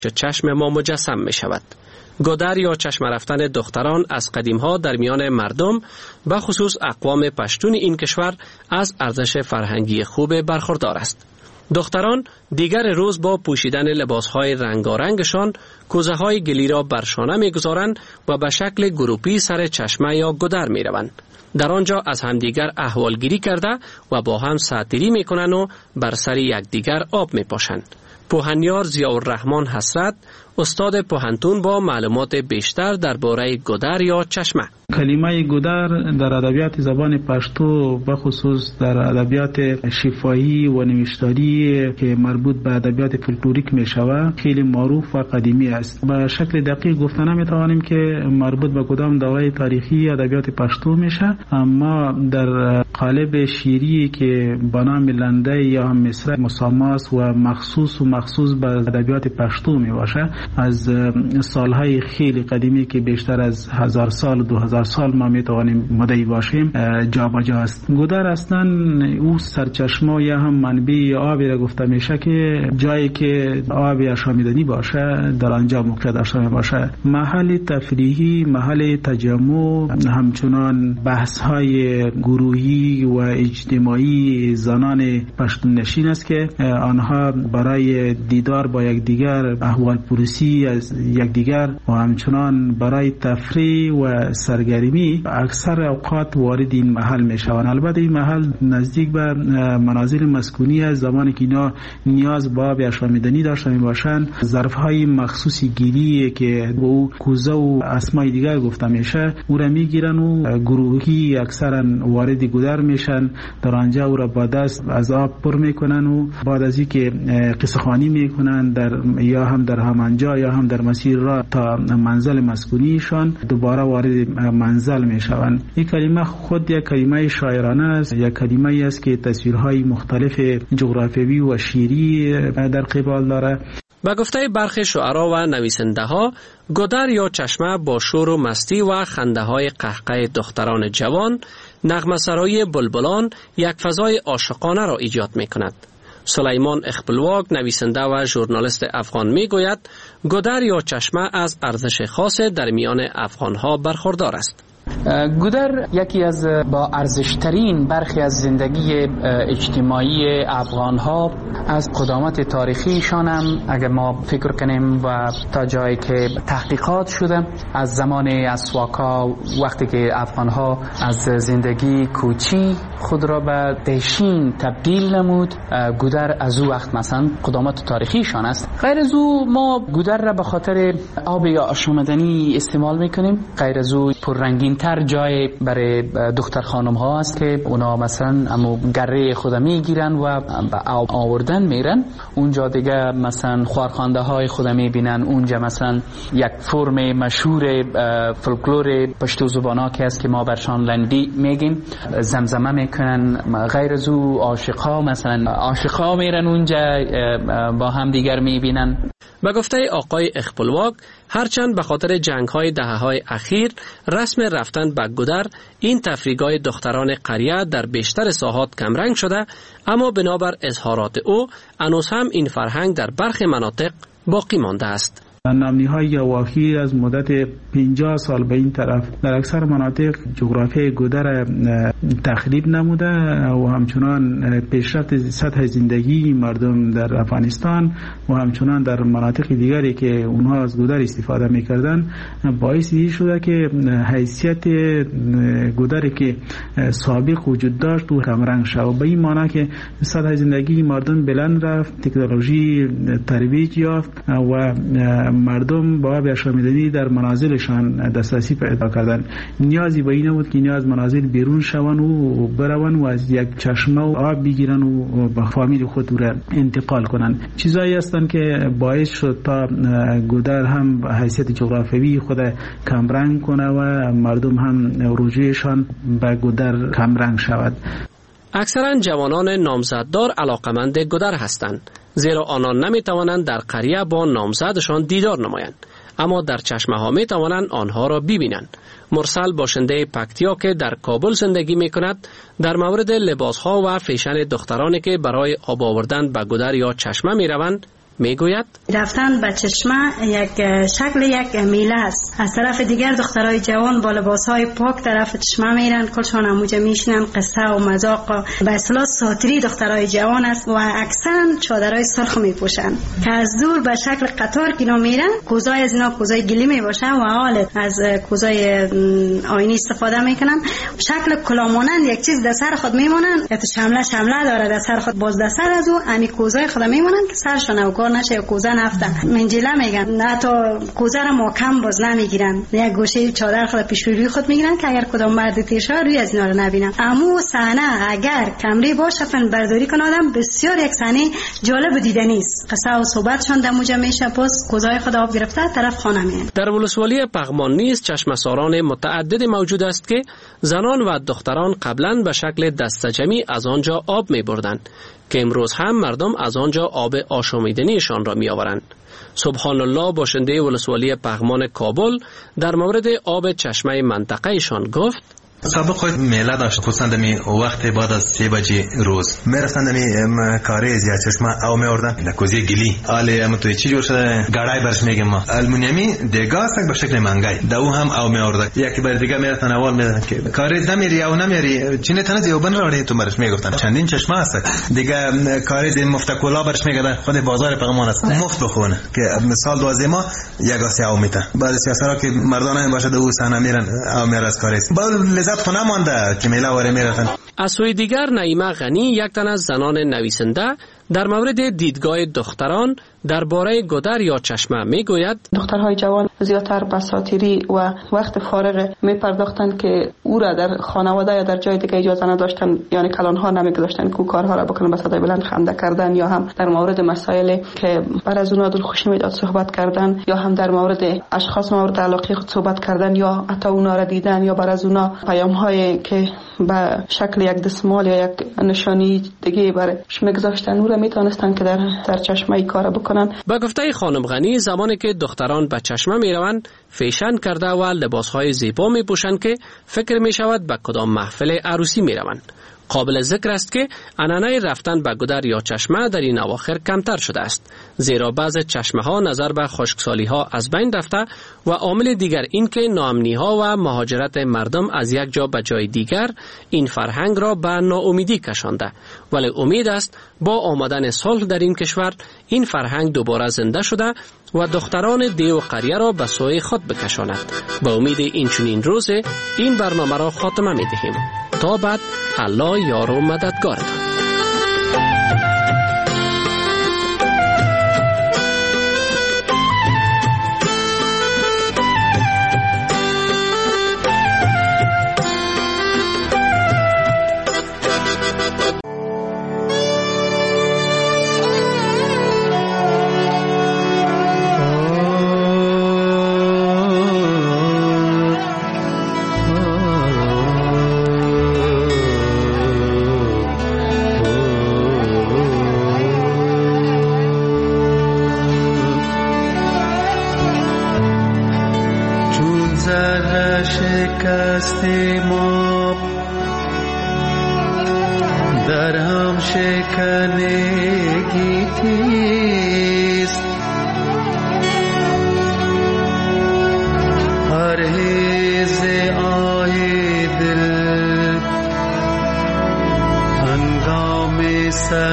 چشم ما مجسم می شود. گودر یا چشم رفتن دختران از قدیمها در میان مردم به خصوص اقوام پشتون این کشور از ارزش فرهنگی خوب برخوردار است. دختران دیگر روز با پوشیدن لباسهای رنگارنگشان کوزه های گلی را بر شانه می‌گذارند و به شکل گروپی سر چشمه یا گودر می‌روند. در آنجا از همدیگر احوالگیری کرده و با هم ساتیری می‌کنند و بر سر یکدیگر آب می‌پاشند. پوهنیار ضیاءالرحمن حسرت، استاد پوهنتون، با معلومات بیشتر درباره گودر یا چشمه. کلمه گودر در ادبیات زبان پشتو به خصوص در ادبیات شفاهی و نوشتاری که مربوط به ادبیات فولکلوریک می شود خیلی معروف و قدیمی است. به شکل دقیق گفته نمی توانیم که مربوط به کدام دوره تاریخی ادبیات پشتو میشه، اما در قالب شیری که به نام لنده یا هم مصرع مساماس و مخصوص به ادبیات پشتو می باشه، از سالهای خیلی قدیمی که بیشتر از 1000 سال 2000 سال ما می توانیم مدعی باشیم جا به جا است. گودر اصلا او سرچشمه یا هم منبع آبی را گفته میشه که جایی که آب آشامیدنی باشه در آنجا موقع داشته می باشه. محل تفریحی، محل تجمع، همچنان بحث های گروهی و اجتماعی زنان پشتون نشین است که آنها برای دیدار با یکدیگر، احوال پرسی از یکدیگر و همچنان برای تفریح و سرگرمی اکثر اوقات وارد این محل می شوند. البته این محل نزدیک به منازل مسکونی است. زمانی که اینا نیاز به آب آشامیدنی داشته می باشند، ظرف های مخصوصی گیری که به او کوزه و اسمای دیگر گفته میشه او را میگیرن و گروهی اکثرا وارد گودر میشن. در آنجا او را با دست از آب پر میکنن و بعد از اینکه قصه خوانی میکنن یا هم در همانجا یا هم در مسیر را تا منزل مسکونیشان دوباره وارد منزل میشوند. این کلمه خود یک کلمه شاعرانه است، یک کلمه است که تصویرهای مختلف جغرافیایی و شعری در قبال داره. به گفته برخی شعرا و نویسنده ها، گودر یا چشمه با شور و مستی و خنده های قهقه دختران جوان، نغمه سرای بلبلان یک فضای عاشقانه را ایجاد می کند. سلیمان اخپلواک، نویسنده و ژورنالیست افغان، می گوید گودر یا چشمه از ارزش خاص در میان افغانها برخوردار است. گودر یکی از با ارزشترین برخی از زندگی اجتماعی افغان‌ها از قدامت تاریخیشان هم اگر ما فکر کنیم و تا جایی که تحقیقات شده از زمان اسواقا، وقتی که افغان‌ها از زندگی کوچی خود را به دهشین تبدیل نمود، گودر از او وقت مثلا قدامت تاریخیشان است. غیر از او ما گودر را به خاطر آب آشامیدنی استعمال میکنیم. غیر از او پررنگین تر جای برای دختر خانم ها است که اونا مثلا امو گره خود میگیرن و به آب آوردن میرن. اونجا دیگه مثلا خوارخوانده های خود میبینن. اونجا مثلا یک فرم مشهور فولکلور پشتو زبانا که است که ما برشان لندی میگیم، زمزمه میکنن. غیر از او عاشقا مثلا عاشقا میرن اونجا با هم دیگر میبینن. به گفته آقای اخپلواک، هرچند به خاطر جنگ‌های دهه‌های اخیر رسم رفتن به گودر، این تفریحگاه دختران قریه در بیشتر ساحات کمرنگ شده، اما بنابر اظهارات او هنوز هم این فرهنگ در برخی مناطق باقی مانده است. نامنی‌های اواخیر از مدت 50 سال به این طرف در اکثر مناطق جغرافیای گودر تخریب نموده و همچنان پیشرفت سطح زندگی مردم در افغانستان و همچنان در مناطق دیگری که اونها از گودر استفاده می‌کردن باعث شده که حیثیت گودری که سابق وجود داشت و کمرنگ شد. به این معنی که سطح زندگی مردم بلند رفت، تکنولوژی ترویج یافت و مردم با آب آشامیدنی در منازلشان دسترسی پیدا کردن. نیازی به این نبود که نیاز منازل بیرون شوند و برون و از یک چشمه و آب بگیرن و به فامیل خود را انتقال کنن. چیزایی هستند که باعث شد تا گودر هم حیثیت جغرافیایی خود کمرنگ کنه و مردم هم رجوعشان به گودر کمرنگ شود. اکثرا جوانان نامزددار علاقمند گودر هستند، زیرا آنان نمی توانند در قریه با نامزدشان دیدار نمایند، اما در چشمه ها می توانند آنها را ببینند. مرسل، باشنده پکتیا که در کابل زندگی می کند، در مورد لباس ها و فیشن دخترانی که برای آب آوردن به گودر یا چشمه می روند میگوید رفتن به چشمه یک شکل یک میله است. از طرف دیگر دخترای جوان با لباسهای پاک طرف چشمه میرن، کلشان هموجه میشینن، قصه و مذاق به اصطلاح ساتری دخترای جوان است و اکثرا چادرای سرخ میپوشن که از دور به شکل قطار که میرن. کوزای از اینا کوزای گلی میباشه و حال از کوزای آینی استفاده میکنن. شکل کلامانند یک چیز در سر خود میمونن، یا تو شمله داره در سر خود، باز در سر از او امی کوزای خود میمونن که سرشون اوکار نشه یا کوزه نفته منجله میگن. نه تا کوزه را محکم باز نمیگیرن، یک گوشه چادر خود پیش روی خود میگیرن که اگر کدام مرد تیرشه روی از اینا رو نبینن. اما صحنه اگر کمری باشه فن برداری کنه آدم بسیار یک صحنه جالب دیدنی است. قصه و صحبتشون دموجه میشه، پس کوزای خود آب گرفته طرف خانه میان. در ولسوالی پغمان نیز چشمه‌ساران متعدد موجود است که زنان و دختران قبلا به شکل دسته جمعی از آنجا آب می بردند که امروز هم مردم از آنجا آب آشامیدنیشان را می آورند. سبحان الله باشنده ولسوالی پغمان کابل در مورد آب چشمه منطقه‌شان گفت: سابق خود میله داشت، خصوصا می وقت بعد از 3 بجه روز میرفتن می کاریز یا چشمه او میوردن در کوزه گلی آله ام توی چی جور شده گاڑای برش میگم ما المونیمی دیگه است به شکل منگای دو هم او میورد. یکی بر دیگه میرفتن اول میدن که کاریز نمیری او نمیری چینه تنه دیوبن راړي تو برش میگفتن. چندین چشمه است دیگه کاریز مفتکولا برش میگدن خود بازار پغمان است مفت بخونه که مثال دوازه ما یک آسی او میته بعد سیاسرا که مردانه باشه دو سنه میرن او میره از کاریز خونه مانده که میله واره میرفتن. از سوی دیگر نعیمه غنی یک تن از زنان نویسنده در مورد دیدگاه دختران درباره گودر یا چشمه میگوید: دخترهای جوان زیادتر به ساتیری و وقت فارغ میپرداختند که او را در خانواده یا در جای دیگه اجازه نداشتن، یعنی کلانها نمیگذاشتن که کارها را بکنن، به صدای بلند خنده کردن یا هم در مورد مسائلی که بر از اونها دلخوشی میداد صحبت کردن یا هم در مورد اشخاص مورد علاقه خود صحبت کردن یا حتی اونا را دیدن یا بر از اونها پیام‌هایی که به شکل یک دستمال یا یک نشانی دیگه برش میگذاشتن او را میتونستن که در چشمه کار بکنن. با گفته خانم غنی زمانی که دختران به چشمه میروند فیشن کرده و لباسهای زیبا میپوشند که فکر میشود به کدام محفل عروسی میروند. قابل ذکر است که عنعنه رفتن به گودر یا چشمه در این اواخر کمتر شده است، زیرا بعض چشمه ها نظر به خشکسالی ها از بین رفته و عامل دیگر این که ناامنی ها و مهاجرت مردم از یک جا به جای دیگر این فرهنگ را به ناامیدی کشانده. ولی امید است با آمدن صلح در این کشور این فرهنگ دوباره زنده شده و دختران دیو قریه را به سوی خود بکشاند. با امید این چنین روز این برنامه را خاتمه می دهیم. تا بعد الله یار و مددگارتان. در هم شکنگی تیست پرهیز آی دل هنگام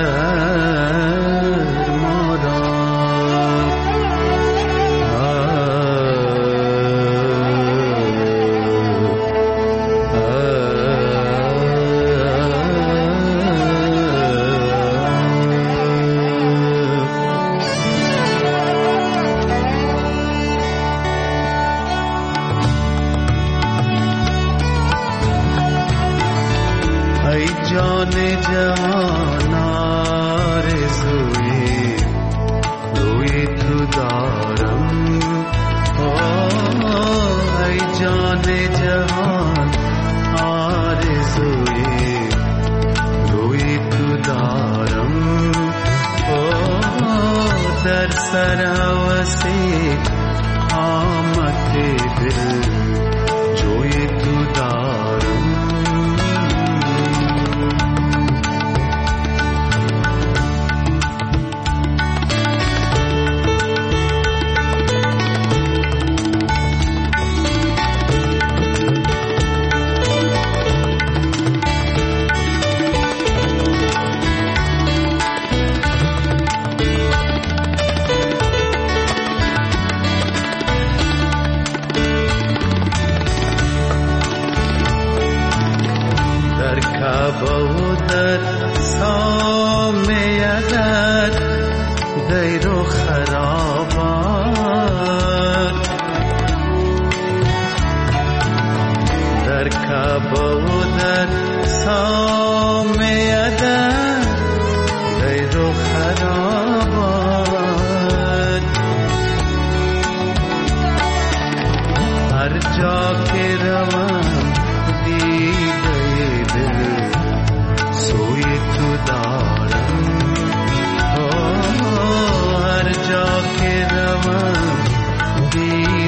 جان جهان آرزوی روی تو دارم، ای جان جهان آرزوی روی تو دارم، در سر هوسی آمد دل جوی تو دارم.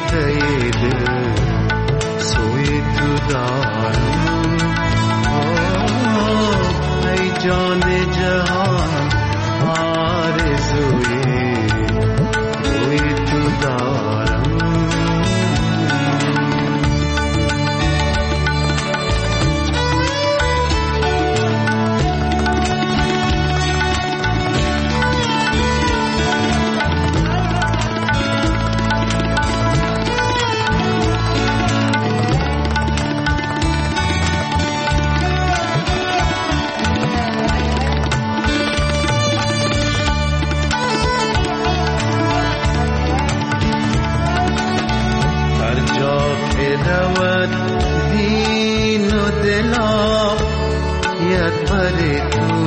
گشته دل سوی تو دارم ای جان جهان آرزوی سوی تو دارم دین و دلا یک بر تو